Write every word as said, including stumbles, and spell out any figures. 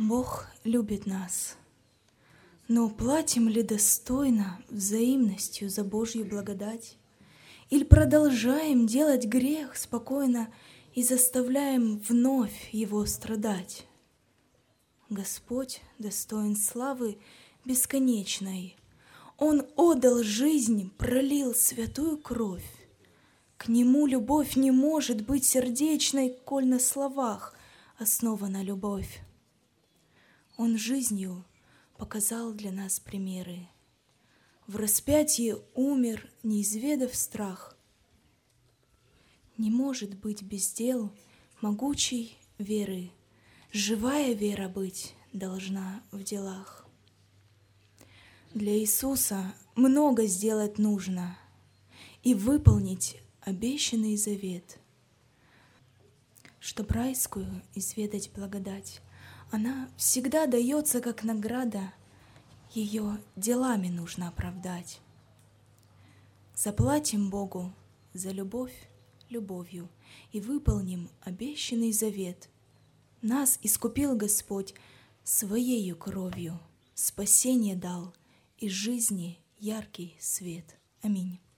Бог любит нас, но платим ли достойно взаимностью за Божью благодать? Или продолжаем делать грех спокойно и заставляем вновь его страдать? Господь достоин славы бесконечной. Он отдал жизнь, пролил святую кровь. К Нему любовь не может быть сердечной, коль на словах основана любовь. Он жизнью показал для нас примеры. В распятии умер, не изведав страх. Не может быть без дел могучей веры. Живая вера быть должна в делах. Для Иисуса много сделать нужно и выполнить обещанный завет. Чтоб райскую изведать благодать, она всегда дается как награда, ее делами нужно оправдать. Заплатим Богу за любовь любовью и выполним обещанный завет. Нас искупил Господь Своею кровью, спасение дал и жизни яркий свет. Аминь.